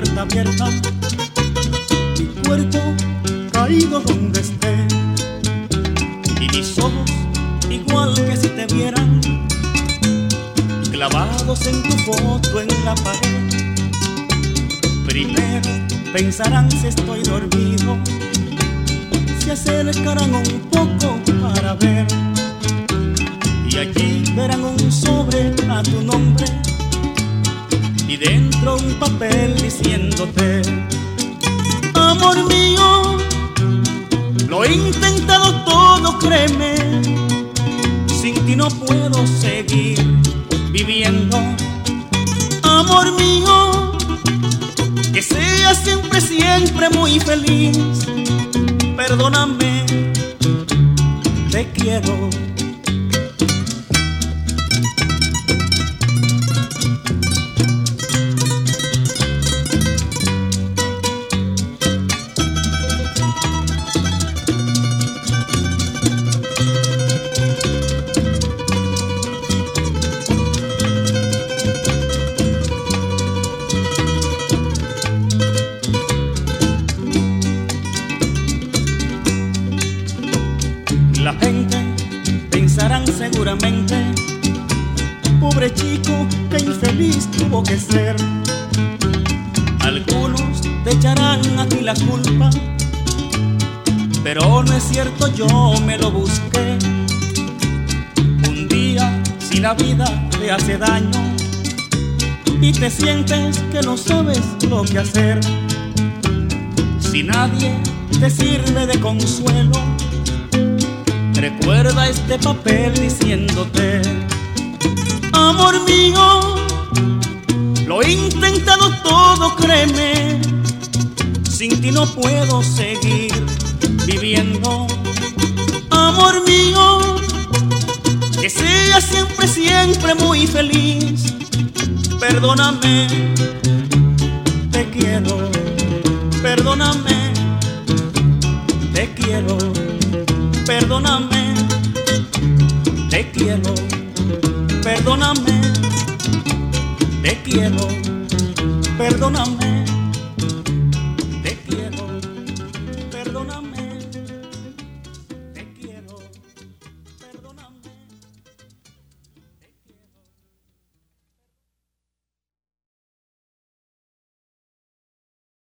puerta abierta, mi cuerpo caído donde esté, y mis ojos igual que si te vieran, clavados en tu foto en la pared. Primero pensarán si estoy dormido, se acercarán un poco para ver, y allí verán un sobre a tu nombre y dentro un papel diciéndote: amor mío, lo he intentado todo, créeme, sin ti no puedo seguir viviendo. Amor mío, que seas siempre, siempre muy feliz. Perdóname, te quiero. La gente pensarán seguramente: pobre chico, qué infeliz tuvo que ser. Algunos te echarán a ti la culpa, pero no es cierto, yo me lo busqué. Un día, si la vida te hace daño y te sientes que no sabes lo que hacer, si nadie te sirve de consuelo, recuerda este papel diciéndote: amor mío, lo he intentado todo, créeme, sin ti no puedo seguir viviendo. Amor mío, que seas siempre, siempre muy feliz. Perdóname, te quiero. Perdóname, te quiero. Perdóname, te quiero. Perdóname, te quiero. Perdóname.